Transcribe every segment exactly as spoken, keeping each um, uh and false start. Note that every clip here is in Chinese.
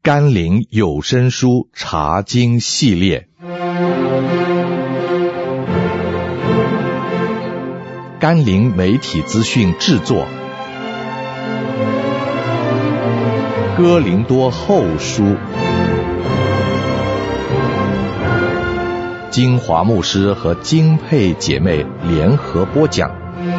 甘霖有声书查经系列，甘霖媒体资讯制作，哥林多后书，金华牧师和金佩姐妹联合播讲。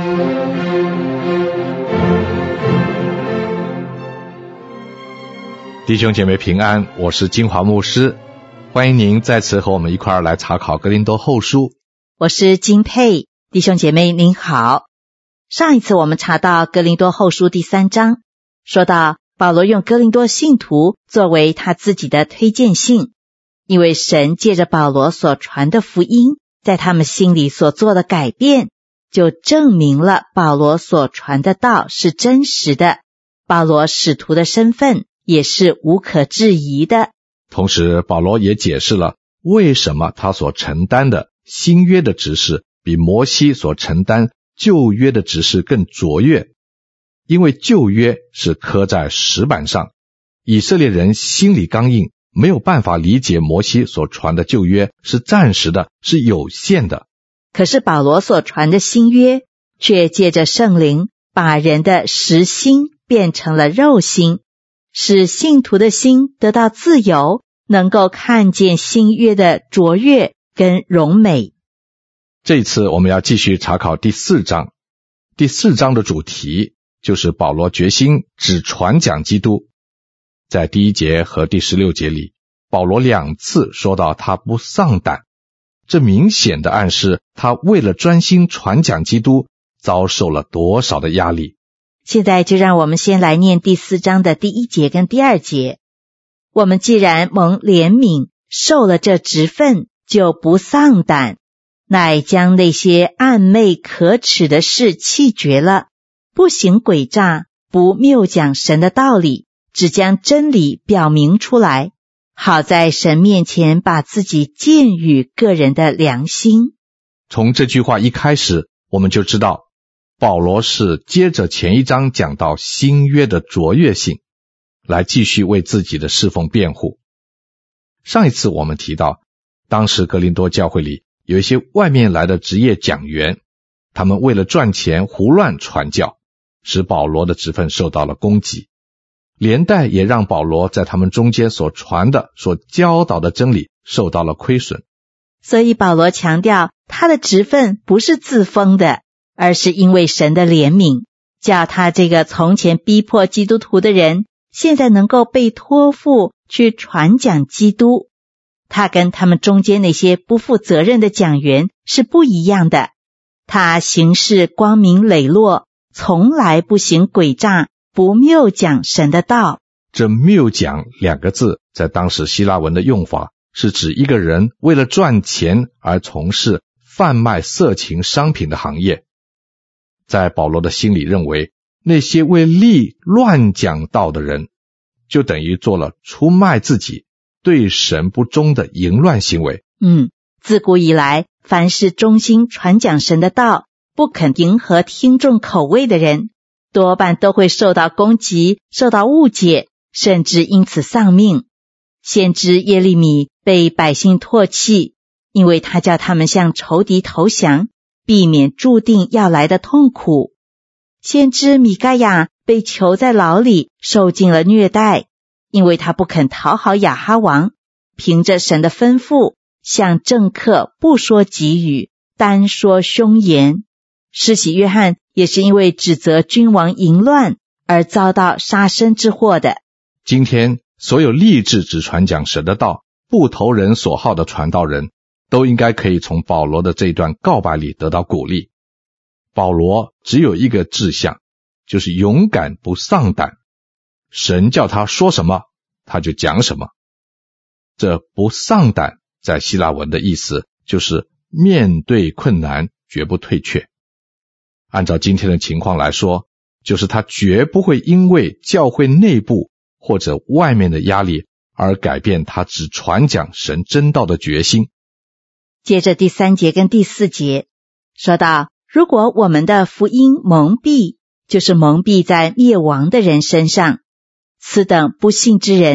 弟兄姐妹平安，我是金华牧师，欢迎您再次和我们一块儿来查考哥林多后书。 我是金佩，弟兄姐妹您好。上一次我们查到哥林多后书第三章，说到保罗用哥林多信徒作为他自己的推荐信，因为神借着保罗所传的福音，在他们心里所做的改变，就证明了保罗所传的道是真实的，保罗使徒的身份也是无可置疑的。 同时保罗也解释了为什么他所承担的新约的职事比摩西所承担旧约的职事更卓越，因为旧约是刻在石板上，以色列人心里刚硬，没有办法理解摩西所传的旧约是暂时的，是有限的。 可是保罗所传的新约却借着圣灵把人的实心变成了肉心，使信徒的心得到自由，能够看见新约的卓越跟荣美。 这一次我们要继续查考第四章。第四章的主题就是保罗决心只传讲基督。在第一节和第十六节里，保罗两次说到他不丧胆，这明显的暗示他为了专心传讲基督，遭受了多少的压力。 现在就让我们先来念第四章的第一节跟第二节。我们既然蒙怜悯，受了这职分，就不丧胆，乃将那些暗昧可耻的事弃绝了，不行诡诈，不谬讲神的道理，只将真理表明出来，好在神面前把自己荐与个人的良心。 从这句话一开始，我们就知道保罗是接着前一章讲到新约的卓越性，来继续为自己的侍奉辩护。上一次我们提到，当时哥林多教会里有一些外面来的职业讲员，他们为了赚钱胡乱传教，使保罗的职分受到了攻击，连带也让保罗在他们中间所传的、所教导的真理受到了亏损。 所以保罗强调，他的职分不是自封的，而是因为神的怜悯，叫他这个从前逼迫基督徒的人，现在能够被托付去传讲基督。他跟他们中间那些不负责任的讲员是不一样的，他行事光明磊落，从来不行诡诈，不谬讲神的道。 这谬讲两个字在当时希腊文的用法，是指一个人为了赚钱而从事贩卖色情商品的行业。在保罗的心里认为，那些为利乱讲道的人，就等于做了出卖自己、对神不忠的淫乱行为。 嗯，自古以来，凡是忠心传讲神的道，不肯迎合听众口味的人，多半都会受到攻击，受到误解，甚至因此丧命。先知耶利米被百姓唾弃，因为他叫他们向仇敌投降，避免注定要来的痛苦。先知米该亚被囚在牢里，受尽了虐待，因为他不肯讨好亚哈王，凭着神的吩咐，向政客不说吉语，单说凶言。施洗约翰也是因为指责君王淫乱而遭到杀身之祸的。 今天所有立志只传讲神的道、不投人所好的传道人，都应该可以从保罗的这一段告白里得到鼓励。保罗只有一个志向，就是勇敢不丧胆，神叫他说什么他就讲什么。这不丧胆在希腊文的意思就是面对困难绝不退却。按照今天的情况来说，就是他绝不会因为教会内部或者外面的压力而改变他只传讲神真道的决心。 接着第三节跟第四节说到，如果我们的福音蒙蔽，就是蒙蔽在灭亡的人身上，此等不信之人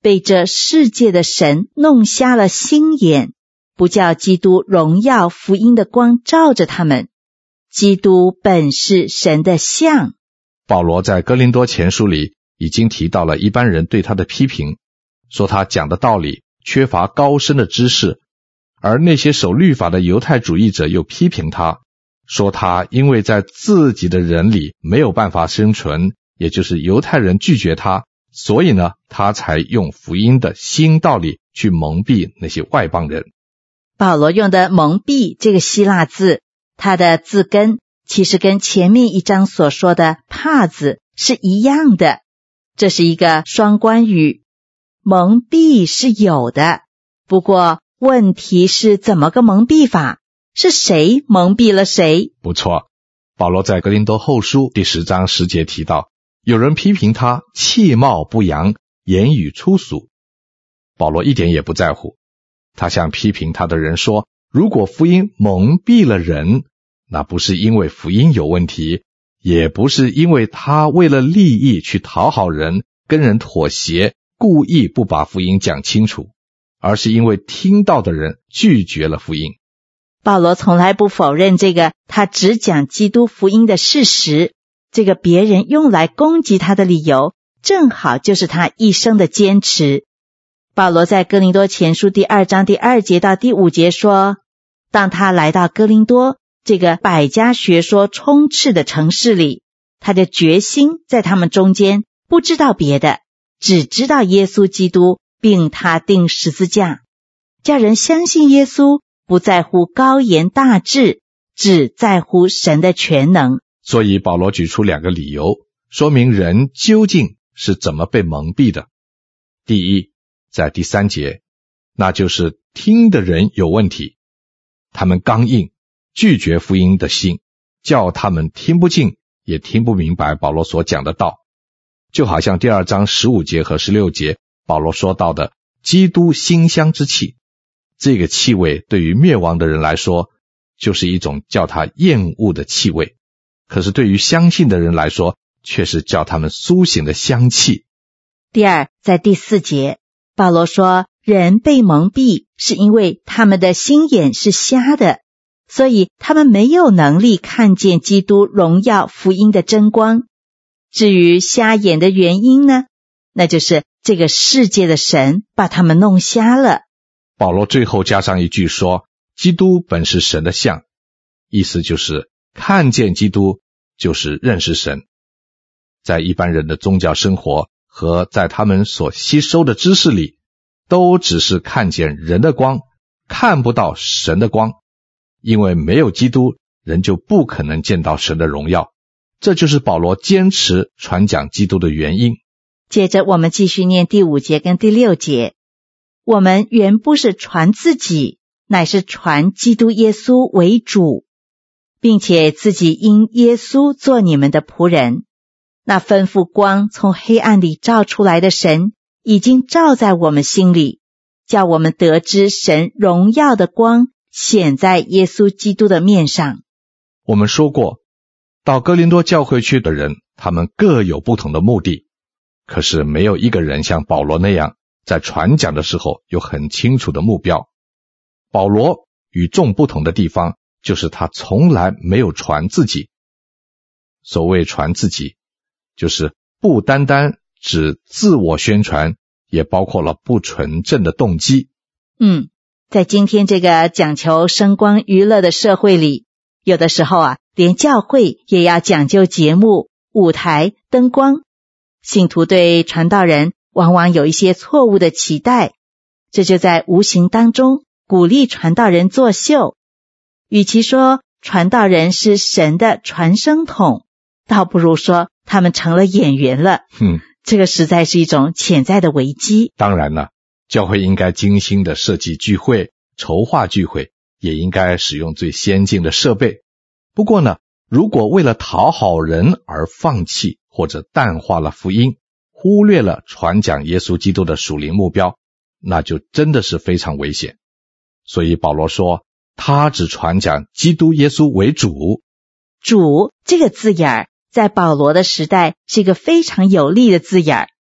被这世界的神弄瞎了心眼，不叫基督荣耀福音的光照着他们。基督本是神的像。 保罗在哥林多前书里已经提到了一般人对他的批评，说他讲的道理缺乏高深的知识，而那些守律法的犹太主义者又批评他，说他因为在自己的人里没有办法生存，也就是犹太人拒绝他，所以呢，他才用福音的新道理去蒙蔽那些外邦人。 保罗用的蒙蔽这个希腊字，它的字根其实跟前面一章所说的帕子是一样的，这是一个双关语。蒙蔽是有的，不过问题是怎么个蒙蔽法？是谁蒙蔽了谁？ 不错，保罗在哥林多后书第十章十节提到，有人批评他气貌不扬，言语粗俗。保罗一点也不在乎，他向批评他的人说，如果福音蒙蔽了人，那不是因为福音有问题，也不是因为他为了利益去讨好人，跟人妥协，故意不把福音讲清楚，而是因为听到的人拒绝了福音。 保罗从来不否认这个他只讲基督福音的事实，这个别人用来攻击他的理由，正好就是他一生的坚持。保罗在哥林多前书第二章第二节到第五节说，当他来到哥林多这个百家学说充斥的城市里，他的决心在他们中间不知道别的，只知道耶稣基督，并他钉十字架，叫人相信耶稣，不在乎高言大志，只在乎神的全能。 所以保罗举出两个理由，说明人究竟是怎么被蒙蔽的。第一，在第三节，那就是听的人有问题，他们刚硬，拒绝福音的心，叫他们听不进，也听不明白保罗所讲的道。就好像第二章十五节和十六节保罗说到的基督馨香之气，这个气味对于灭亡的人来说就是一种叫他厌恶的气味，可是对于相信的人来说却是叫他们苏醒的香气。 第二，在第四节保罗说，人被蒙蔽是因为他们的心眼是瞎的，所以他们没有能力看见基督荣耀福音的真光。至于瞎眼的原因呢，那就是这个世界的神把他们弄瞎了。 保罗最后加上一句说，基督本是神的像，意思就是看见基督就是认识神。在一般人的宗教生活和在他们所吸收的知识里，都只是看见人的光，看不到神的光，因为没有基督，人就不可能见到神的荣耀。这就是保罗坚持传讲基督的原因。 接着我们继续念第五节跟第六节，我们原不是传自己，乃是传基督耶稣为主，并且自己因耶稣做你们的仆人。那吩咐光从黑暗里照出来的神，已经照在我们心里，叫我们得知神荣耀的光显在耶稣基督的面上。 我们说过，到哥林多教会去的人，他们各有不同的目的，可是没有一个人像保罗那样在传讲的时候有很清楚的目标。保罗与众不同的地方就是他从来没有传自己。所谓传自己，就是不单单指自我宣传，也包括了不纯正的动机。 嗯，在今天这个讲求声光娱乐的社会里，有的时候啊，连教会也要讲究节目、舞台、灯光。信徒对传道人往往有一些错误的期待，这就在无形当中鼓励传道人作秀。与其说传道人是神的传声筒，倒不如说他们成了演员了。 嗯， 这个实在是一种潜在的危机。 当然了，教会应该精心的设计聚会，筹划聚会，也应该使用最先进的设备。不过呢，如果为了讨好人而放弃或者淡化了福音，忽略了传讲耶稣基督的属灵目标，那就真的是非常危险。所以保罗说，他只传讲基督耶稣为主。 主这个字眼儿在保罗的时代是一个非常有力的字眼儿。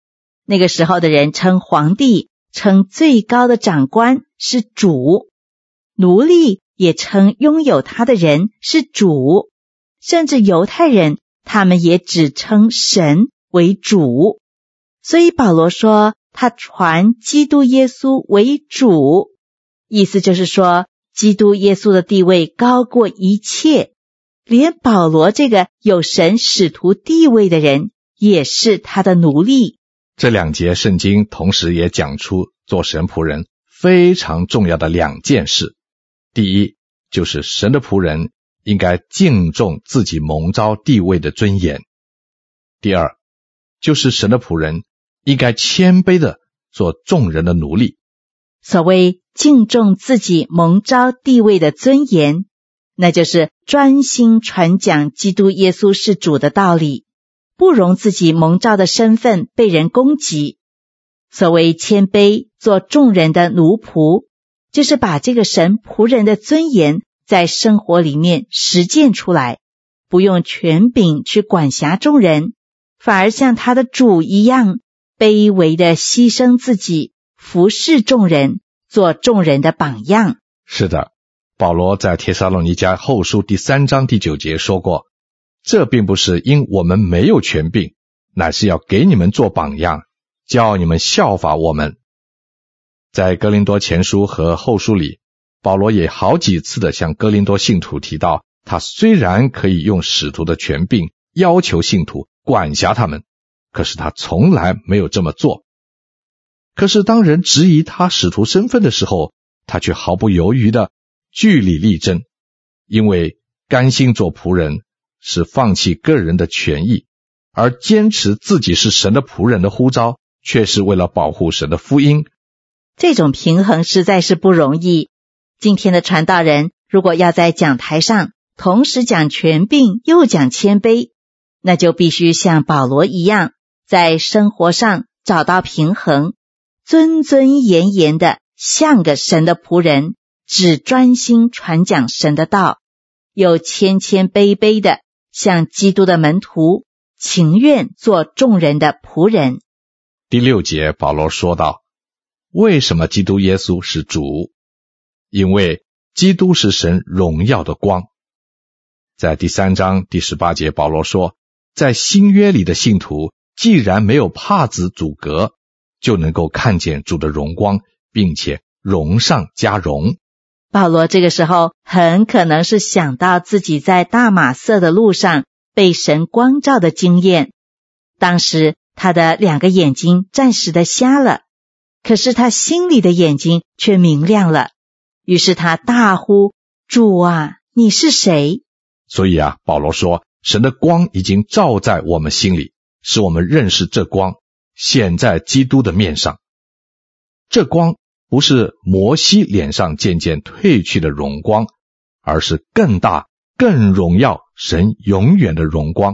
那个时候的人称皇帝，称最高的长官是主，奴隶也称拥有他的人是主，甚至犹太人他们也只称神为主。所以保罗说他传基督耶稣为主，意思就是说基督耶稣的地位高过一切，连保罗这个有神使徒地位的人也是他的奴隶。 这两节圣经同时也讲出做神仆人非常重要的两件事。第一，就是神的仆人应该敬重自己蒙召地位的尊严。第二，就是神的仆人应该谦卑地做众人的奴隶。 所谓敬重自己蒙召地位的尊严，那就是专心传讲基督耶稣是主的道理，不容自己蒙召的身份被人攻击。所谓谦卑做众人的奴仆，就是把这个神仆人的尊严在生活里面实践出来，不用权柄去管辖众人，反而像他的主一样卑微的牺牲自己，服侍众人，做众人的榜样。 是的，保罗在帖撒罗尼迦后书第三章第九节说过，这并不是因我们没有权柄，乃是要给你们做榜样，叫你们效法我们。在哥林多前书和后书里，保罗也好几次的向哥林多信徒提到，他虽然可以用使徒的权柄要求信徒管辖他们，可是他从来没有这么做。可是当人质疑他使徒身份的时候，他却毫不犹豫的据理力争，因为甘心做仆人是放弃个人的权益，而坚持自己是神的仆人的呼召，却是为了保护神的福音。 这种平衡实在是不容易。今天的传道人如果要在讲台上同时讲权柄又讲谦卑，那就必须像保罗一样，在生活上找到平衡，尊尊严严的像个神的仆人，只专心传讲神的道，又谦谦卑卑的像基督的门徒，情愿做众人的仆人。 第六节保罗说道，为什么基督耶稣是主？因为基督是神荣耀的光。在第三章第十八节保罗说，在新约里的信徒既然没有帕子阻隔，就能够看见主的荣光，并且荣上加荣。 保罗这个时候很可能是想到自己在大马色的路上被神光照的经验。当时他的两个眼睛暂时的瞎了，可是他心里的眼睛却明亮了。于是他大呼，主啊，你是谁？ 所以啊，保罗说，神的光已经照在我们心里，使我们认识这光显在基督的面上。这光不是摩西脸上渐渐褪去的荣光，而是更大更荣耀神永远的荣光。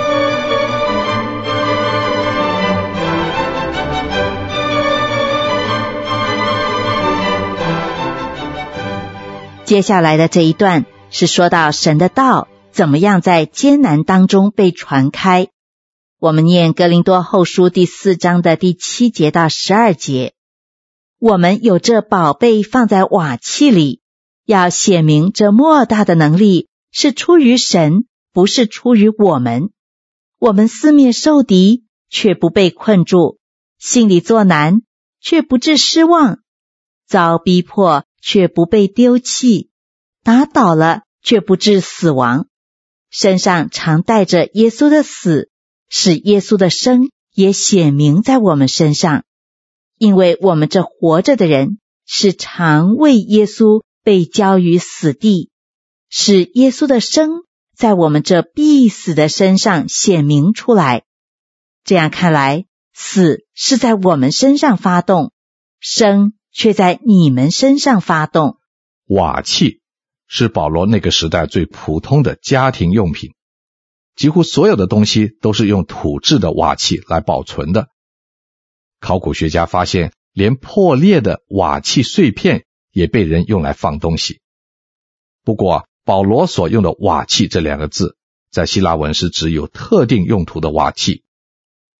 接下来的这一段是说到神的道怎么样在艰难当中被传开。我们念哥林多后书第四章的第七节到十二节，我们有这宝贝放在瓦器里，要显明这莫大的能力是出于神，不是出于我们。我们四面受敌，却不被困住；心里作难，却不致失望；遭逼迫，却不被丢弃；打倒了，却不致死亡。身上常带着耶稣的死，使耶稣的生也显明在我们身上。因为我们这活着的人，是常为耶稣被交于死地，使耶稣的生在我们这必死的身上显明出来。这样看来，死是在我们身上发动，生却在你们身上发动。 瓦器是保罗那个时代最普通的家庭用品，几乎所有的东西都是用土制的瓦器来保存的。考古学家发现，连破裂的瓦器碎片也被人用来放东西。不过，保罗所用的瓦器这两个字，在希腊文是指有特定用途的瓦器。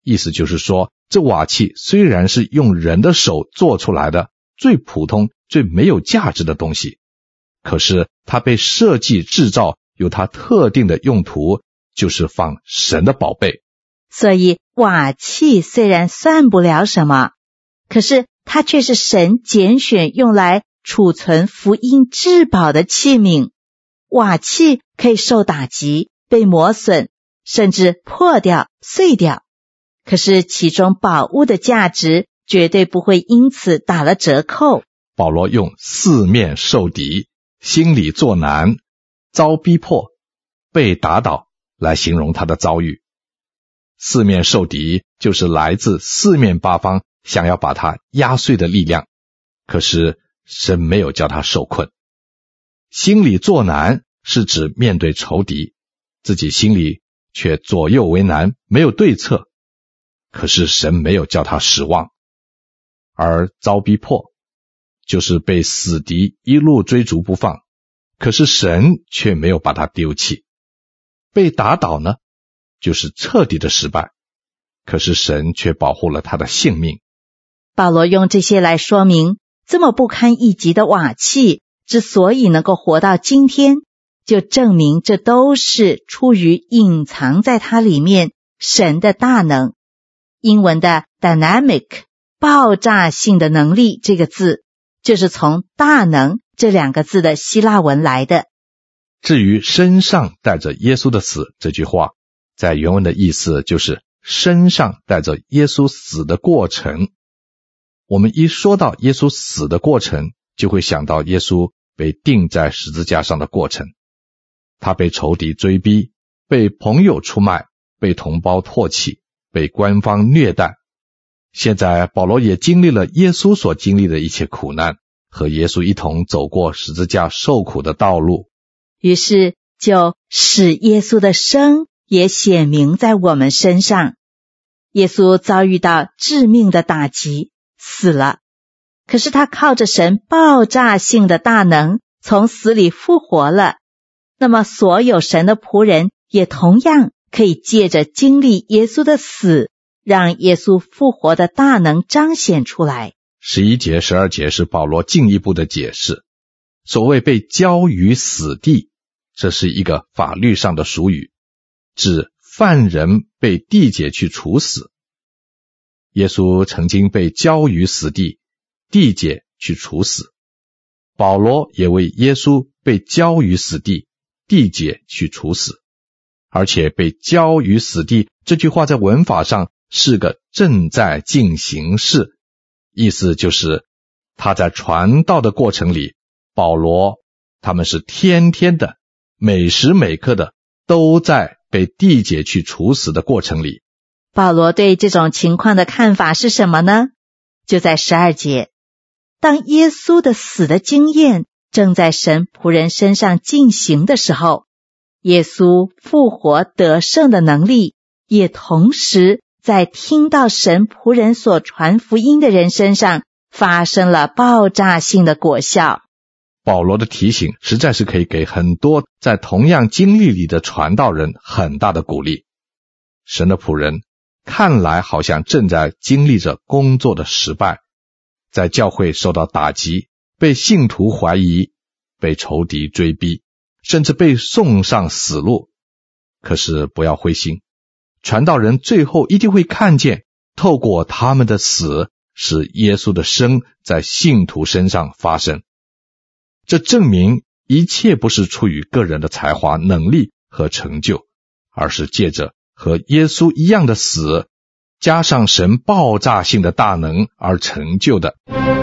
意思就是说，这瓦器虽然是用人的手做出来的最普通最没有价值的东西，可是它被设计制造有它特定的用途，就是放神的宝贝。 所以瓦器虽然算不了什么，可是它却是神拣选用来储存福音至宝的器皿。瓦器可以受打击，被磨损，甚至破掉碎掉，可是其中宝物的价值绝对不会因此打了折扣。 保罗用四面受敌、心里作难、遭逼迫、被打倒来形容他的遭遇。四面受敌就是来自四面八方想要把他压碎的力量，可是神没有叫他受困。心里作难是指面对仇敌，自己心里却左右为难，没有对策，可是神没有叫他失望。而遭逼迫就是被死敌一路追逐不放，可是神却没有把他丢弃。被打倒呢，就是彻底的失败，可是神却保护了他的性命。 保罗用这些来说明，这么不堪一击的瓦器之所以能够活到今天，就证明这都是出于隐藏在它里面神的大能。英文的 dynamic 爆炸性的能力这个字，就是从大能这两个字的希腊文来的。 至于身上带着耶稣的死这句话，在原文的意思就是身上带着耶稣死的过程。我们一说到耶稣死的过程，就会想到耶稣被钉在十字架上的过程。他被仇敌追逼，被朋友出卖，被同胞唾弃，被官方虐待。现在保罗也经历了耶稣所经历的一切苦难，和耶稣一同走过十字架受苦的道路。 于是就使耶稣的生也显明在我们身上。耶稣遭遇到致命的打击，死了，可是他靠着神爆炸性的大能从死里复活了。那么所有神的仆人也同样可以借着经历耶稣的死，让耶稣复活的大能彰显出来。 十一节、十二节是保罗进一步的解释。所谓被交于死地，这是一个法律上的俗语，指犯人被地解去处死。耶稣曾经被交于死地，地解去处死。保罗也为耶稣被交于死地，地解去处死。而且被交于死地这句话在文法上是个正在进行式，意思就是他在传道的过程里，保罗他们是天天的每时每刻的都在被地解去处死的过程里。 保罗对这种情况的看法是什么呢？就在十二节，当耶稣的死的经验正在神仆人身上进行的时候，耶稣复活得胜的能力也同时在听到神仆人所传福音的人身上发生了爆炸性的果效。 保罗的提醒实在是可以给很多在同样经历里的传道人很大的鼓励。神的仆人看来好像正在经历着工作的失败，在教会受到打击，被信徒怀疑，被仇敌追逼，甚至被送上死路。可是不要灰心，传道人最后一定会看见，透过他们的死，使耶稣的生在信徒身上发生。这证明一切不是出于个人的才华、能力和成就，而是借着和耶稣一样的死，加上神爆炸性的大能而成就的。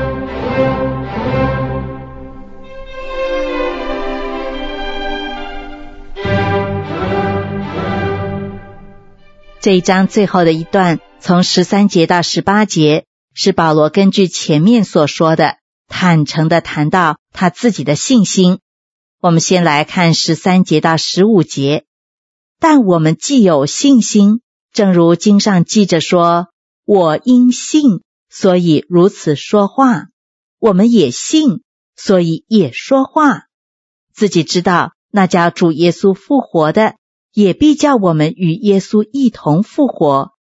这一章最后的一段，从十三节到十八节，是保罗根据前面所说的，坦诚地谈到他自己的信心。我们先来看十三节到十五节。但我们既有信心，正如经上记着说，我因信，所以如此说话。我们也信，所以也说话。自己知道那叫主耶稣复活的，也必叫我们与耶稣一同复活，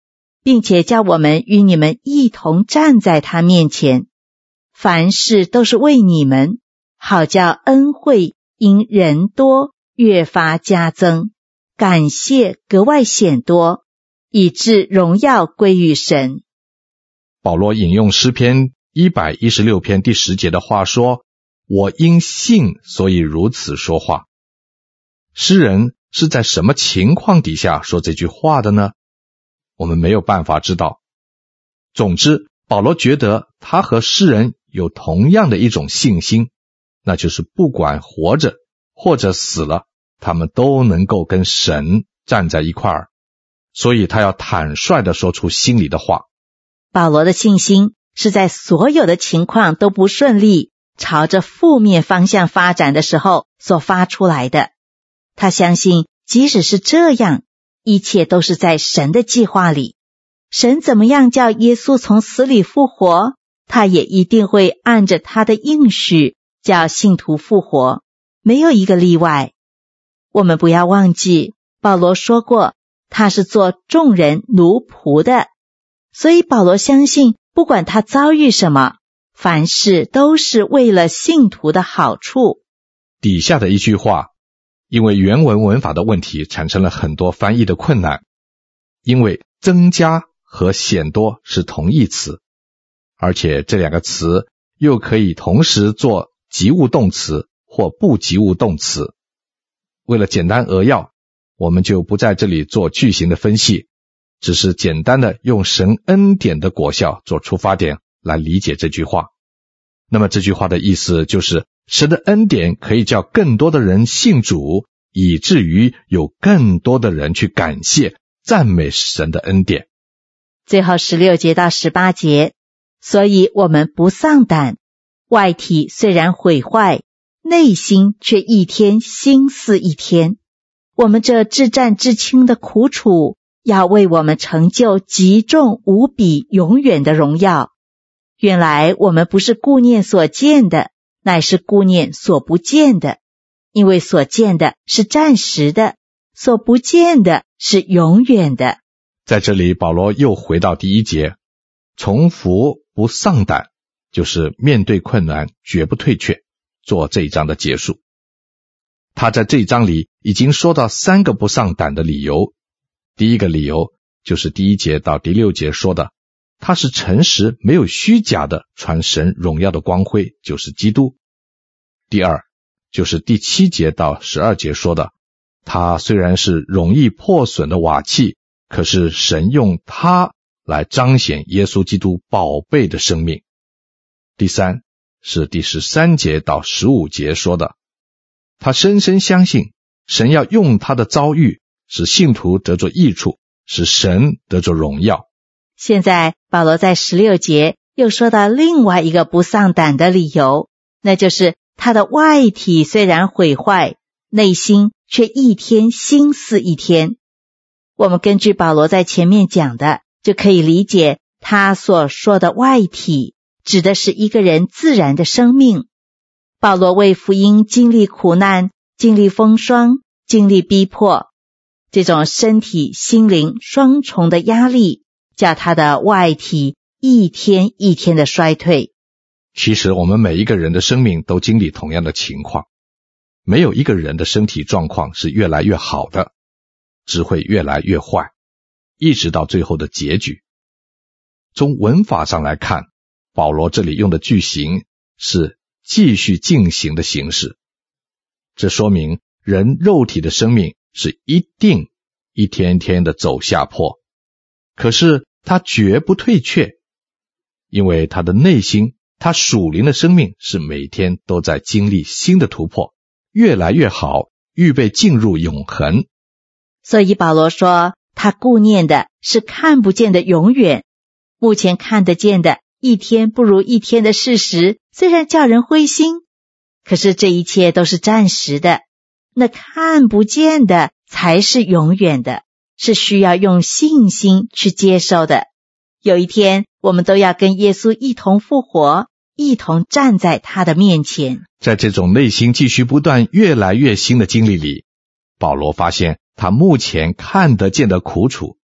并且叫我们与你们一同站在他面前。凡事都是为你们，好叫恩惠因人多越发加增，感谢格外显多，以致荣耀归于神。 保罗引用诗篇一百一十六篇第十节的话说，我因信所以如此说话。诗人是在什么情况底下说这句话的呢？我们没有办法知道。总之，保罗觉得他和诗人有同样的一种信心，那就是不管活着或者死了，他们都能够跟神站在一块儿，所以他要坦率地说出心里的话。 保罗的信心是在所有的情况都不顺利，朝着负面方向发展的时候所发出来的。他相信即使是这样，一切都是在神的计划里。神怎么样叫耶稣从死里复活，他也一定会按着他的应许叫信徒复活，没有一个例外。我们不要忘记，保罗说过他是做众人奴仆的，所以保罗相信不管他遭遇什么，凡事都是为了信徒的好处。 底下的一句话，因为原文文法的问题产生了很多翻译的困难，因为增加和显多是同义词，而且这两个词又可以同时做及物动词或不及物动词。为了简单扼要，我们就不在这里做句型的分析，只是简单的用神恩典的果效做出发点来理解这句话。那么这句话的意思就是，神的恩典可以叫更多的人信主，以至于有更多的人去感谢赞美神的恩典。 最后十六节到十八节，所以我们不丧胆，外体虽然毁坏，内心却一天新似一天。我们这至战至轻的苦楚，要为我们成就极重无比永远的荣耀。原来我们不是顾念所见的，乃是顾念所不见的，因为所见的是暂时的，所不见的是永远的。 在这里保罗又回到第一节，重复不丧胆，就是面对困难绝不退却，做这一章的结束。他在这一章里已经说到三个不丧胆的理由。第一个理由就是第一节到第六节说的，他是诚实没有虚假的传神荣耀的光辉，就是基督。第二就是第七节到十二节说的，他虽然是容易破损的瓦器，可是神用他来彰显耶稣基督宝贝的生命。第三是第十三节到十五节说的，他深深相信神要用他的遭遇使信徒得着益处，使神得着荣耀。 现在保罗在十六节又说到另外一个不丧胆的理由，那就是他的外体虽然毁坏，内心却一天新似一天。我们根据保罗在前面讲的，就可以理解他所说的外体指的是一个人自然的生命。保罗为福音经历苦难，经历风霜，经历逼迫，这种身体心灵双重的压力，叫他的外体一天一天的衰退。 其实我们每一个人的生命都经历同样的情况，没有一个人的身体状况是越来越好的，只会越来越坏，一直到最后的结局。从文法上来看，保罗这里用的句型是继续进行的形式，这说明人肉体的生命是一定一天天的走下坡，可是他绝不退却，因为他的内心，他属灵的生命是每天都在经历新的突破，越来越好，预备进入永恒。 所以保罗说，他顾念的是看不见的永远。目前看得见的一天不如一天的事实，虽然叫人灰心，可是这一切都是暂时的，那看不见的才是永远的，是需要用信心去接受的。有一天我们都要跟耶稣一同复活，一同站在他的面前。 在这种内心继续不断越来越新的经历里，保罗发现他目前看得见的苦楚，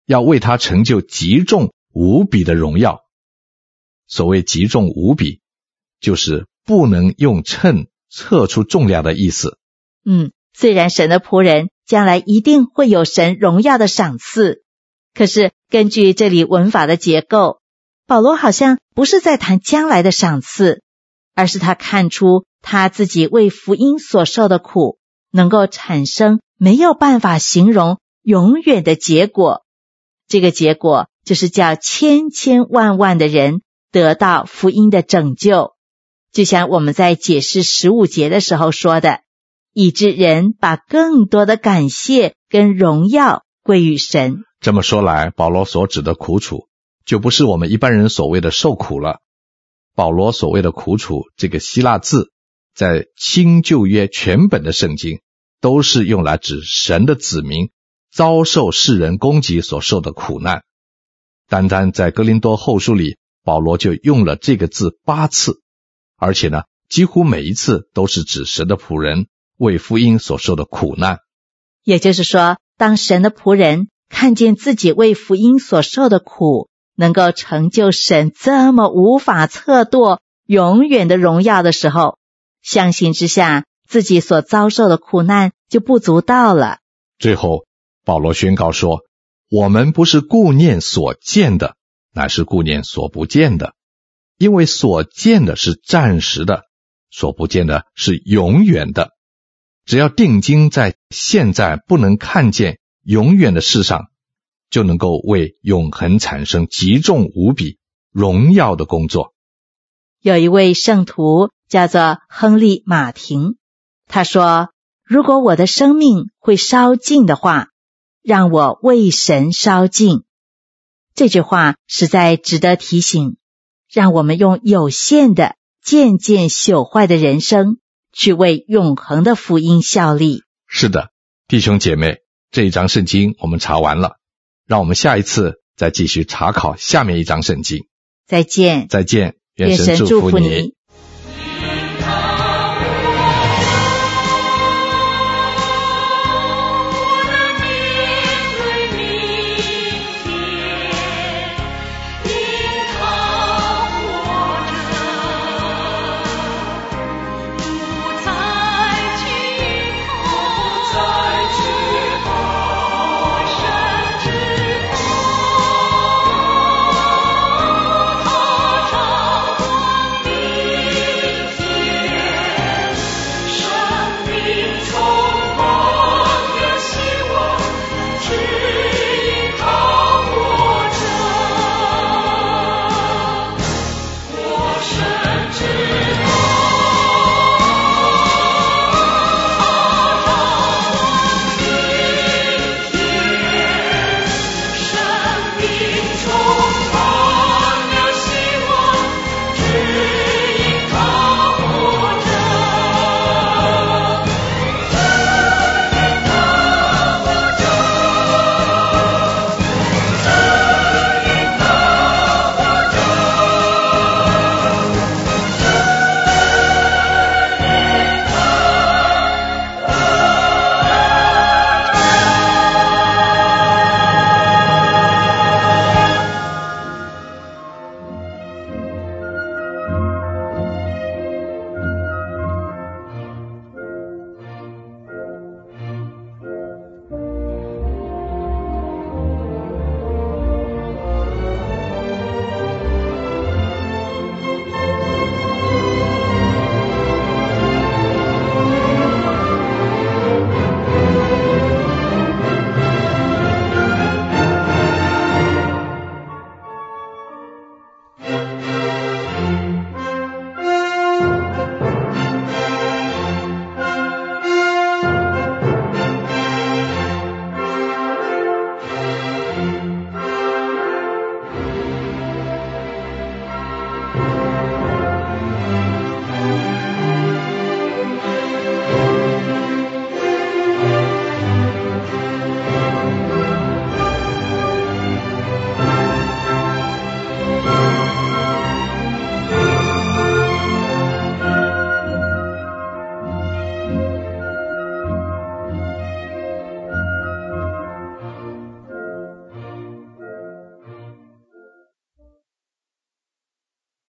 要为他成就极重无比的荣耀。所谓极重无比，就是不能用秤测出重量的意思。 嗯，虽然神的仆人将来一定会有神荣耀的赏赐，可是根据这里文法的结构，保罗好像不是在谈将来的赏赐，而是他看出他自己为福音所受的苦能够产生没有办法形容永远的结果。这个结果就是叫千千万万的人得到福音的拯救，就像我们在解释十五节的时候说的，以致人把更多的感谢跟荣耀归于神。 这么说来，保罗所指的苦楚就不是我们一般人所谓的受苦了。保罗所谓的苦楚，这个希腊字在新旧约全本的圣经都是用来指神的子民遭受世人攻击所受的苦难。单单在哥林多后书里，保罗就用了这个字八次，而且呢，几乎每一次都是指神的仆人为福音所受的苦难。 也就是说，当神的仆人看见自己为福音所受的苦能够成就神这么无法测度永远的荣耀的时候，相信之下自己所遭受的苦难就不足道了。 最后保罗宣告说，我们不是顾念所见的，乃是顾念所不见的，因为所见的是暂时的，所不见的是永远的。只要定睛在现在不能看见永远的事上，就能够为永恒产生极重无比荣耀的工作。 有一位圣徒叫做亨利·马廷，他说，如果我的生命会烧尽的话，让我为神烧尽。这句话实在值得提醒，让我们用有限的渐渐朽坏的人生去为永恒的福音效力。 是的，弟兄姐妹，这一章圣经我们查完了，让我们下一次再继续查考下面一章圣经。 再见。 再见， 愿神祝福你。